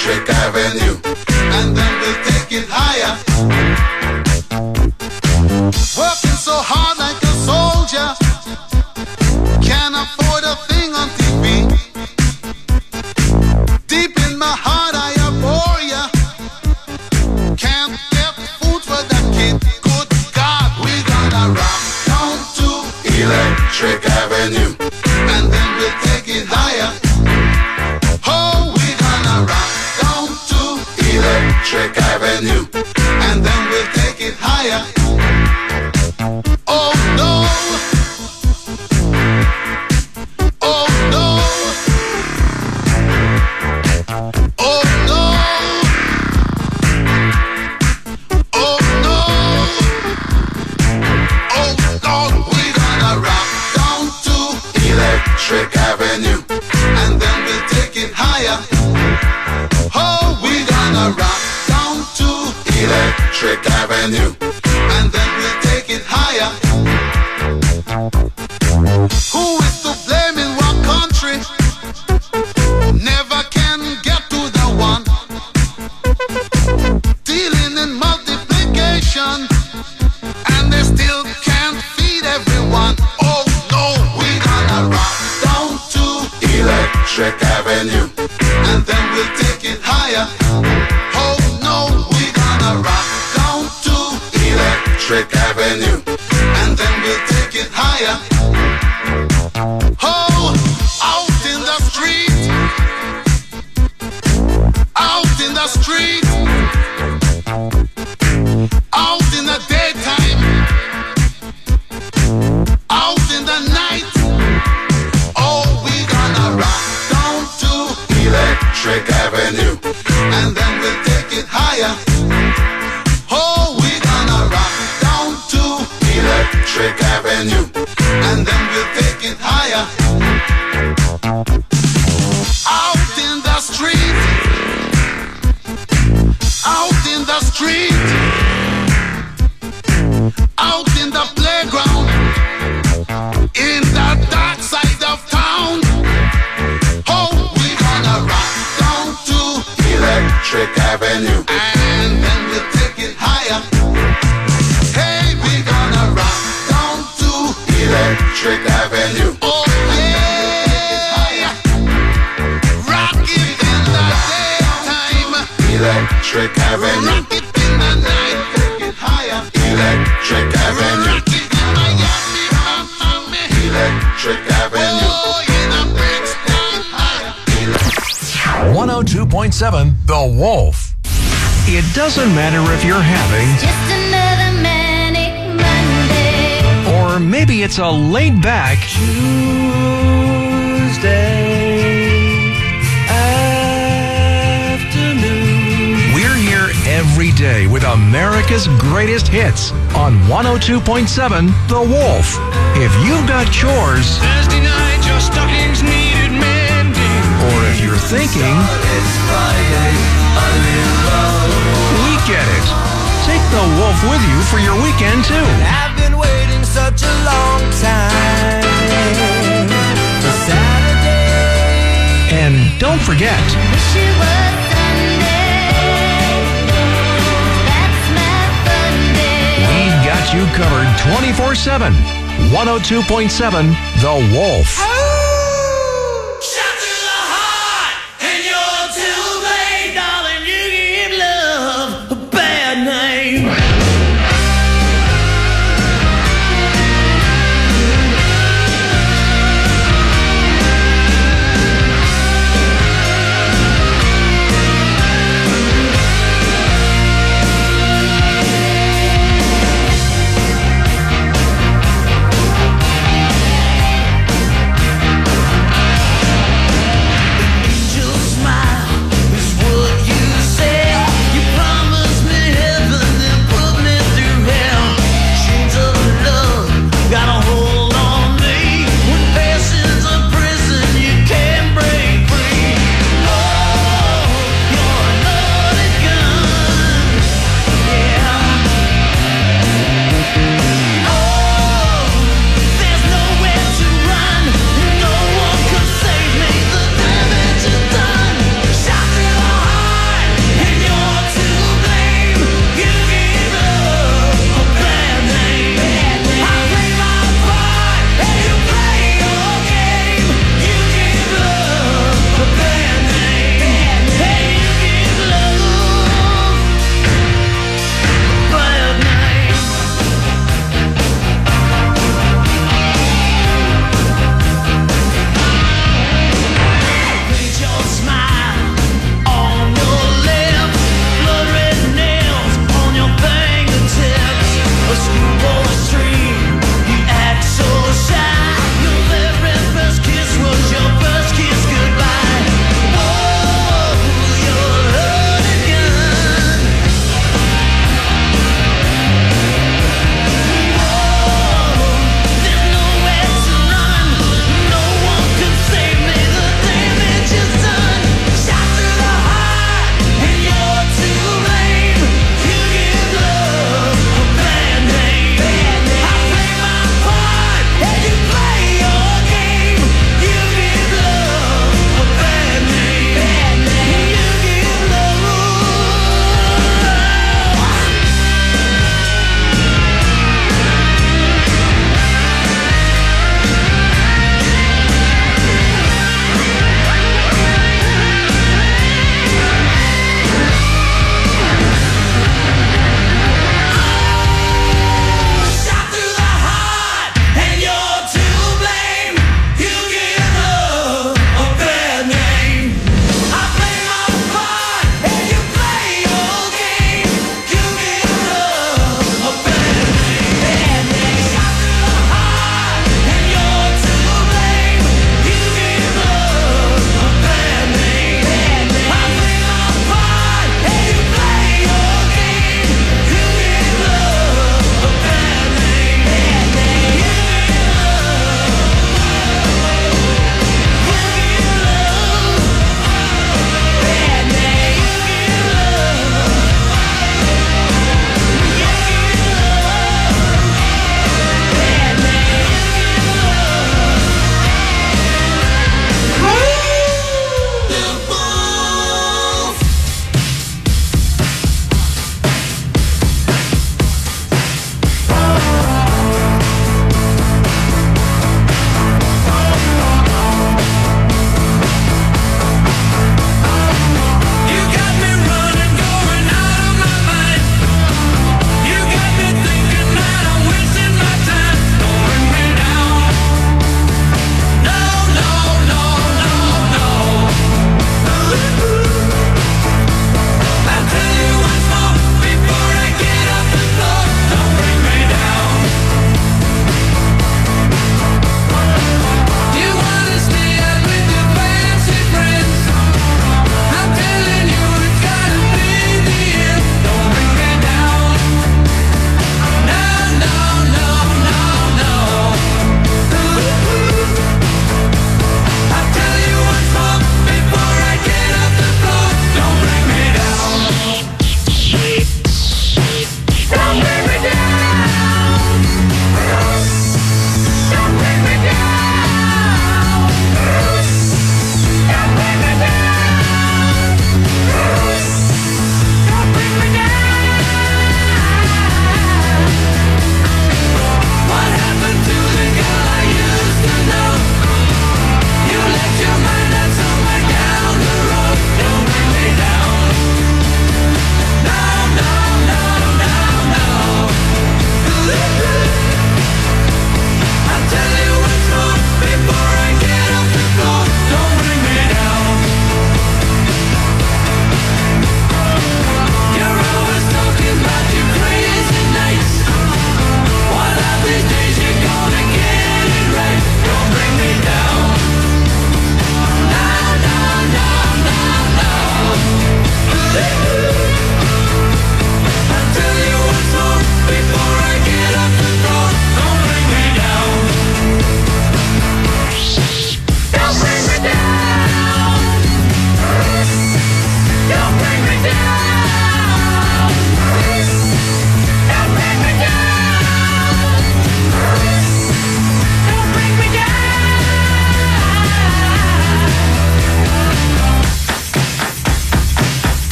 Electric Avenue, and then we'll take it higher. Working so hard like a soldier, can't afford a thing on TV. Deep in my heart I abhor ya. Can't get food for that kid. Good God, we gonna rock down to Electric Avenue, and then we'll take it higher. Oh, we gonna rock down to Electric Avenue, and then we'll take it higher. Oh no. Oh no. Oh no. Oh no. Oh Lord, we gonna rock down to Electric Avenue, and then we'll take it higher. Oh, we gonna rock down to Electric Avenue, and then we'll take it higher. Who is to blame in what country? Never can get to the one. Dealing in multiplication, and they still can't feed everyone. Oh no, we gonna rock down to Electric Avenue, and then we'll take it higher. Oh no, we gonna rock down to Electric Avenue, and then we'll take it higher. Oh, out in the street, out in the street, out in the daytime, out in the night. Oh, we gonna rock down to Electric Avenue, and then we'll take it higher. Oh, we gonna rock down to Electric Avenue, and then we'll take it higher. Out in the street, out in the street, out in the playground, in the dark side of town. Oh, we gonna rock down to Electric Avenue, and then we'll take it higher. Hey, we gonna rock down to Electric Avenue. Oh yeah, rock it in the daytime, Electric Avenue. Rock it in the night, take it higher. Electric Avenue. Rock it in Miami, Miami. Electric Avenue. Oh, in the Brixton higher. 102.7 The Wolf. It doesn't matter if you're having Just another manic Monday. or maybe it's a laid back Tuesday afternoon. We're here every day with America's greatest hits on 102.7 The Wolf. If you've got chores, Thursday night, your stockings needed mending. or if you're thinking, It's Friday, I'm in love. we get it. Take The Wolf with you for your weekend too. I've been waiting such a long time for Saturday. And don't forget, Wish it was Sunday. That's my fun day. we've got you covered 24/7. 102.7 The Wolf. Shot to the heart, and you're too late, darling. You give love a bad name.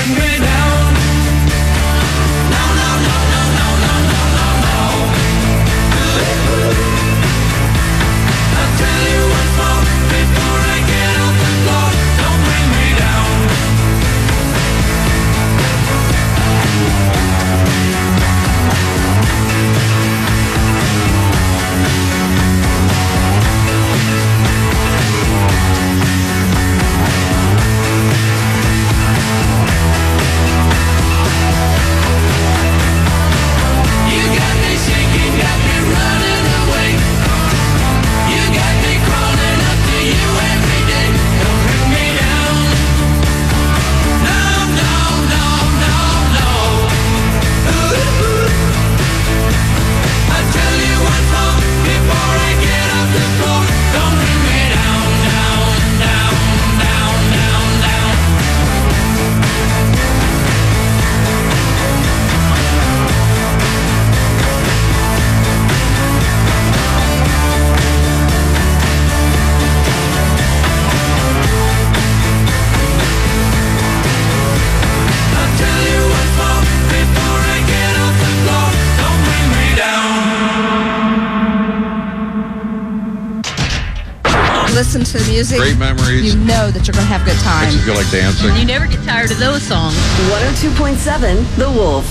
bring me down. No, no, no, no, no, no, no, no, no. I'll tell you once more before I get off the floor. Don't bring me down. You got me shaking, got me running away. You got me crawling up to you every day. Don't bring me down. No, no, no, no, no. I tell you once more before I get off the floor. Don't bring me down, down, down, down, down, down. I'll tell you once more before I get off the floor. Don't bring me down. Listen to the music. Great memories. You know that you're going to have a good time. Makes you feel like dancing. You never get tired of those songs. 102.7 The Wolf.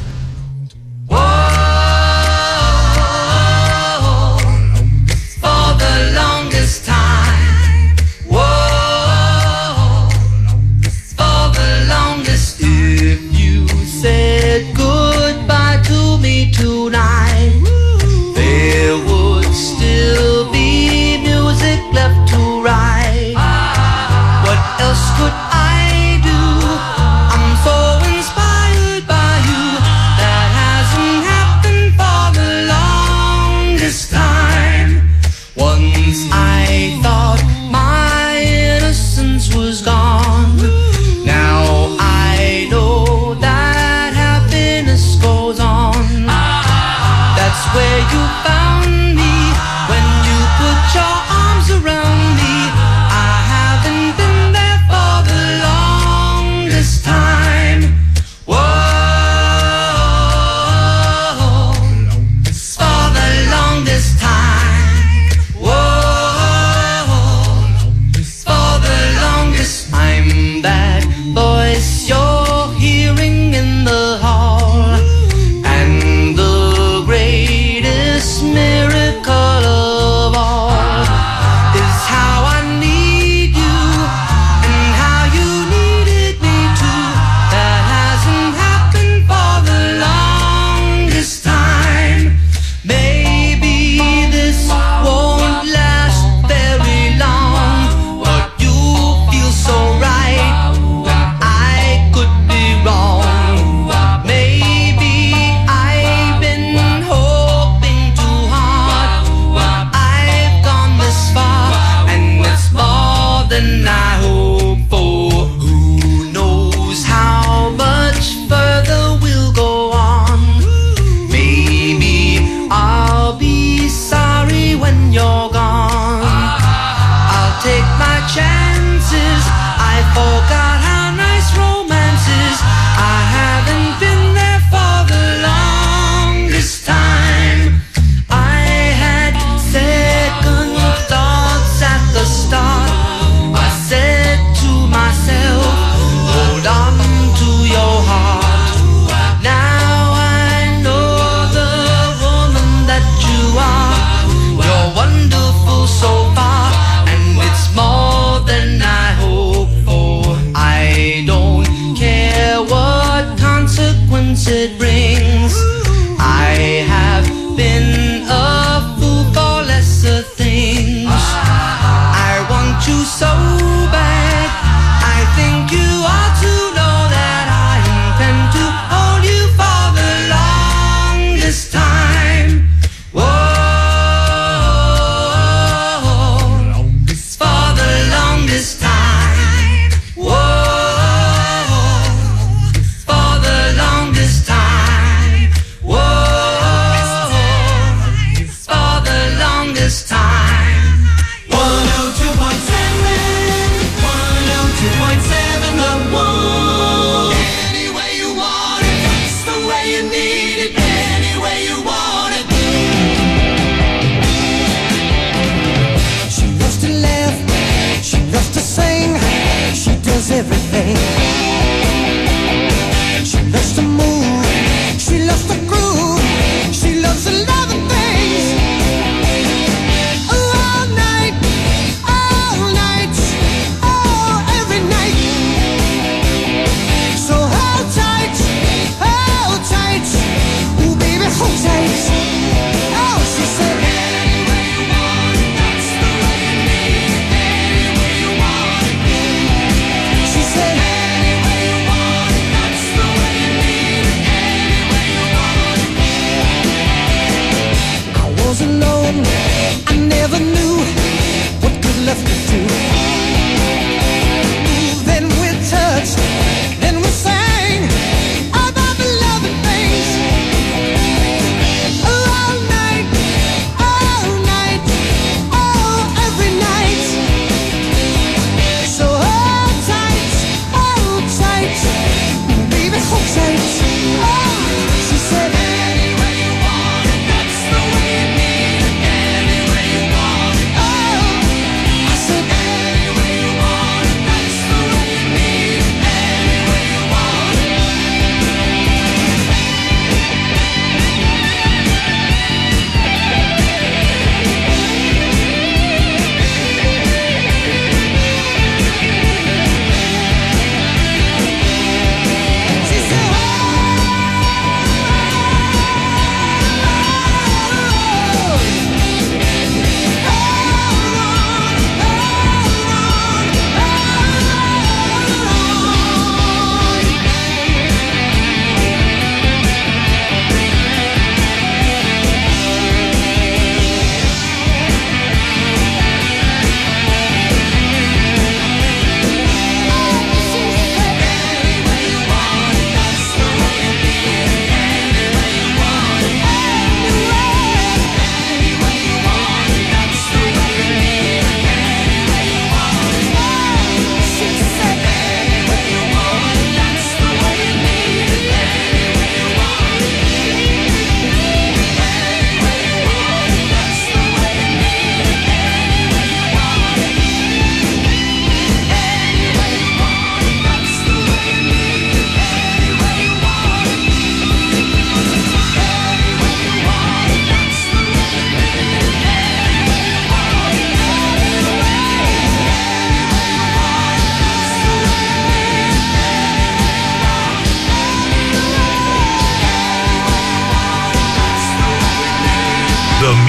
Whoa, for the longest time. Whoa, for the longest. If you said goodbye to me tonight, there would still be music left to write. What else could I do? I'm so inspired by you. That hasn't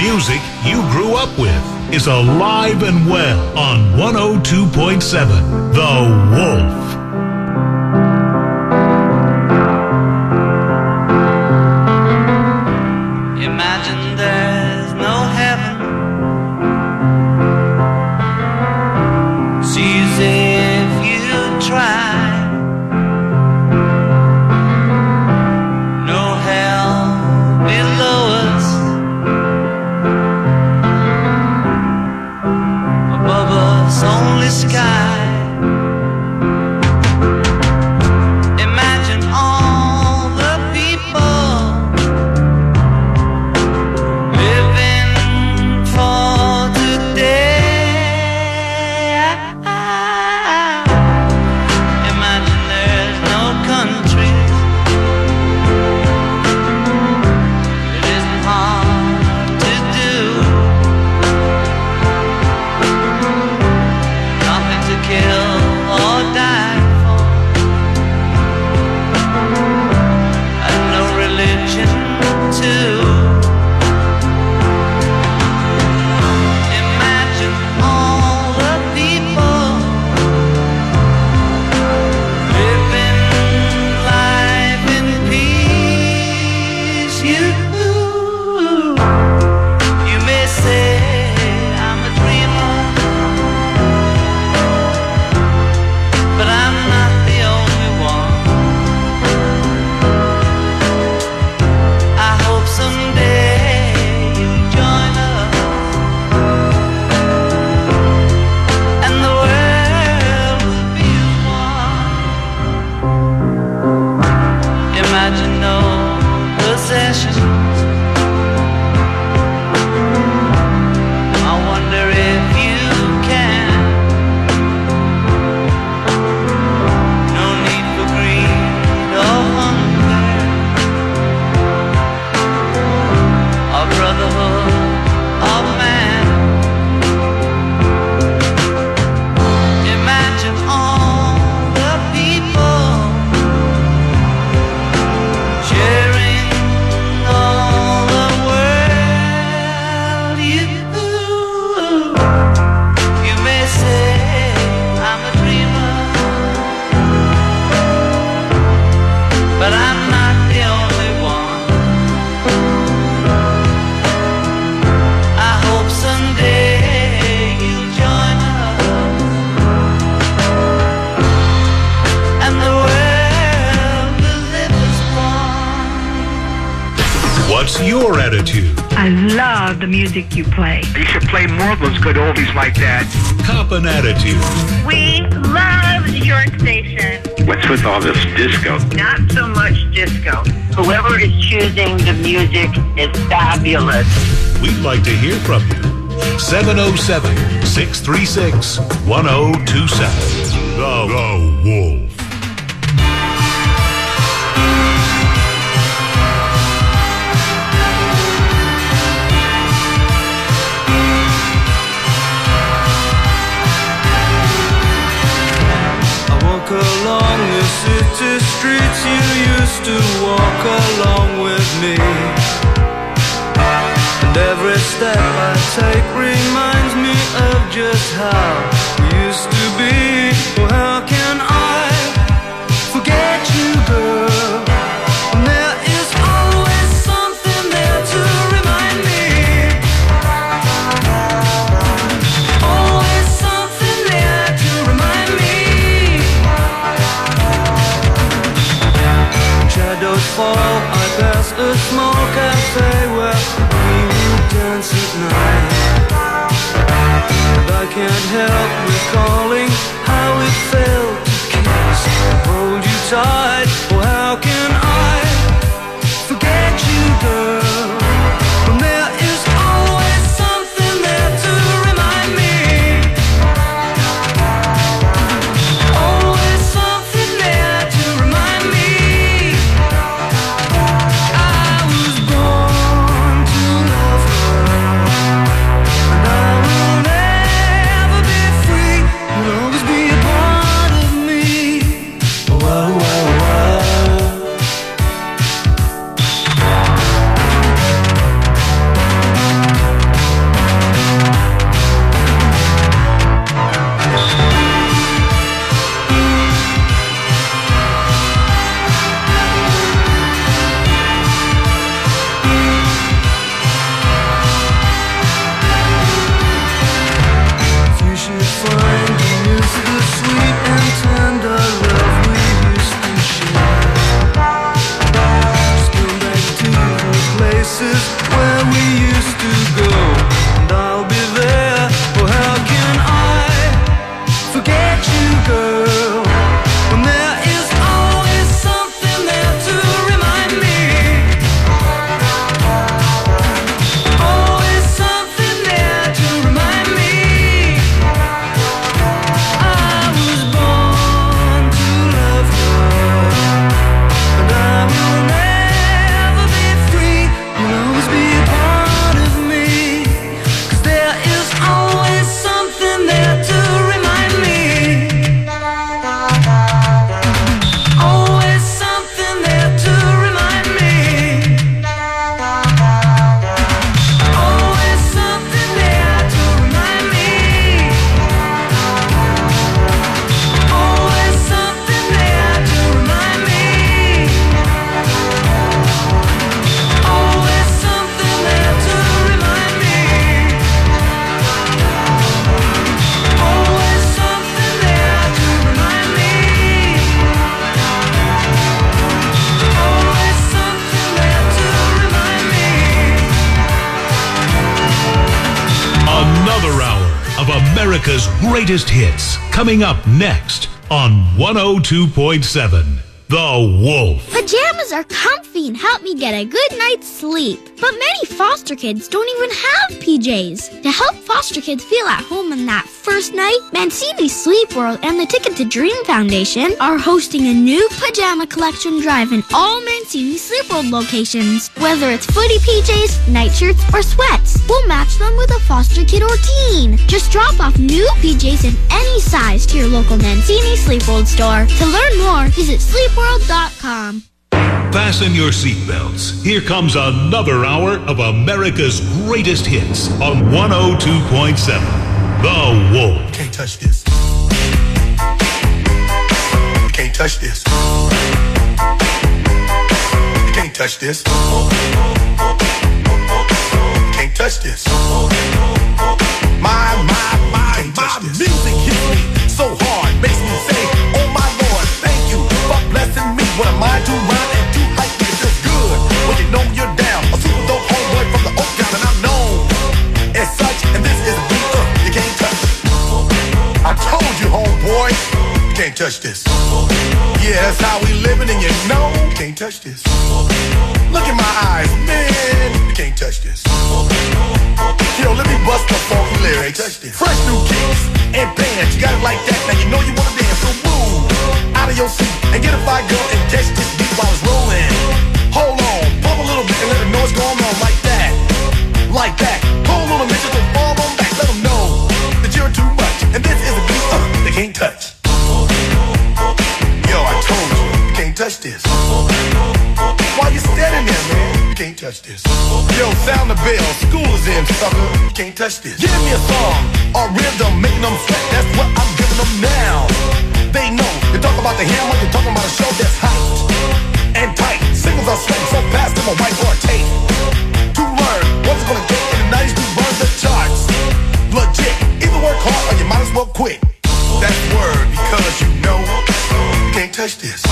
music you grew up with is alive and well on 102.7 The Wolf. Imagine there's no heaven. See as if you try. No hell below us. Above us only sky. Imagine all the people living for today. Imagine there's no countries. It isn't hard to do. Nothing to kill or die for. And no religion too. Imagine all the people living life in peace. You may say I'm a dreamer, but I'm not the only one. I hope someday you'll join us, and the world will be as one. Imagine no possessions. I wonder if you can. No need for greed or hunger, or brotherhood of man. Imagine all the people sharing all the world. You may say I'm a dreamer, but I'm not the only one. I hope someday you'll join us, and the world will live as one. What's your attitude? I love the music you play. You should play more of those good oldies like that. Cop an attitude. We love your station. What's with all this disco? Not so much disco. Whoever is choosing the music is fabulous. We'd like to hear from you. 707-636-1027. The Wolf. I walk along the city streets you used to walk along with me. And every step I take reminds me of just how we used to be. Well, how can I forget you, girl? And there is always something there to remind me. Always something there to remind me. Shadows fall, I pass a small cafe where we would dance at night. And I can't help recalling how it felt to kiss and hold you tight. Well, how can I forget you, girl? When there is always something there to remind me. Always something there to remind me. I was born to love her, and I will never be free. You'll always be a part of me. Whoa, whoa, whoa. places where we used to go, and I'll be there. Oh, how can I forget you, girl, when there is always something there to remind me. Always something there to remind me. I was born to love her, and I will never be free. You'll always be a part of me, 'cause there is always something there to remind me. Always something there to remind me. Always something there to remind me. Always something there to remind me. Always something there to remind me. Always something there to remind me. Always something there to remind me. Another hour of America's greatest hits coming up next on 102.7 The Wolf. Pajamas are comfy and help me get a good night's sleep. But many foster kids don't even have PJs. To help foster kids feel at home on that first night, Mancini Sleep World and the Ticket to Dream Foundation are hosting a new pajama collection drive in all Mancini Sleep World locations. Whether it's footy PJs, nightshirts, or sweats, we'll match them with a foster kid or teen. Just drop off new PJs in any size to your local Mancini Sleep World store. To learn more, visit sleepworld.com. Fasten your seatbelts. Here comes another hour of America's greatest hits on 102.7 The Wolf. Can't touch this. You can't touch this. You can't touch this. You can't touch this. My music hits me so hard, makes me say, oh my Lord, thank you for blessing me. What am I to rhyme and to hype me? It feels good when you know you're down. A super dope homeboy from the Oak Town, and I'm known as such. And this is a beat you can't touch. I told you, homeboy, you can't touch this. Yeah, that's how we living, and you know you can't touch this. Look in my eyes, man, you can't touch this. Yo, let me bust the funky lyrics. Fresh new kicks and bands, you got it like that. Now you know you wanna dance, so move out of your seat and get a fire girl and catch this beat while it's rolling. Hold on, pump a little bit and let them know what's going on like that. Like that. Hold on a minute, just fall on back. Let them know that you're too much. And this is a beat they can't touch. Yo, I told you can't touch this. Why you standing there, man? You can't touch this. Yo, sound the bell, school is in, sucker. You can't touch this. Give me a song, a rhythm, making them sweat. That's what I'm giving them now. They know. You're talking about the hammer, you're talking about a show that's hot and tight. Singles are sweating so fast, them a whiteboard tape. To learn what's it gonna take in the 90s to burn the charts. Legit, either work hard or you might as well quit. That's word, because you know you can't touch this.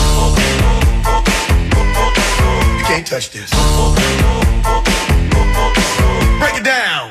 You can't touch this. Break it down.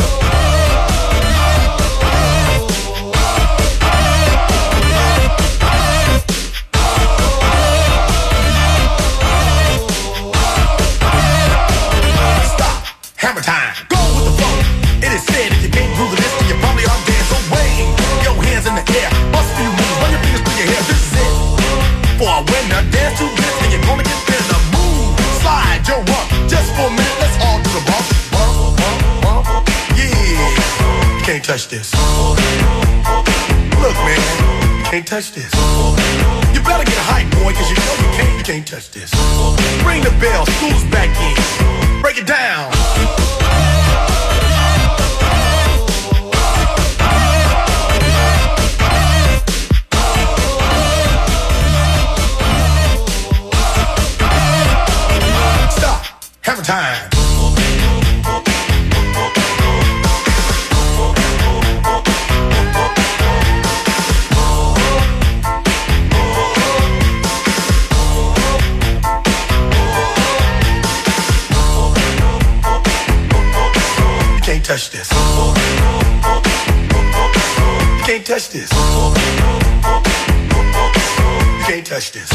Stop. Hammer time. Go with the flow. It is said if you can't prove this, then you probably are dead. So wave your hands in the air. Bust a few moves. Run your fingers through your hair. This is it. For a winner, dance to this, and you're gonna get better. Move, slide your rump. Just for a minute, let's all do the bump. Bump, bump, bump. Yeah. You can't touch this. Look, man, you can't touch this. You better get hype, boy, cause you know you can't touch this. Ring the bell, school's back in. Break it down. Stop. Hammer time. touch this. You can't touch this. You can't touch this.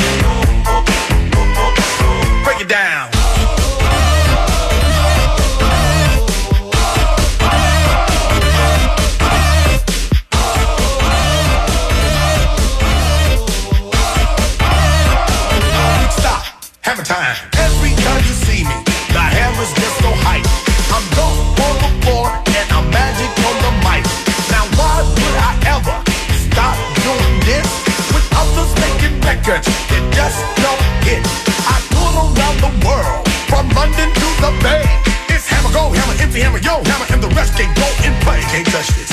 Break it down. Stop. Hammer time. Every time you see me, the hammer's just so hype. I'm dope on the floor and I'm magic on the mic. Now why would I ever stop doing this? With others making records that just don't hit. I tour around the world, from London to the Bay. It's hammer go, hammer empty, hammer yo, hammer, and the rest can go and play. Can't touch this.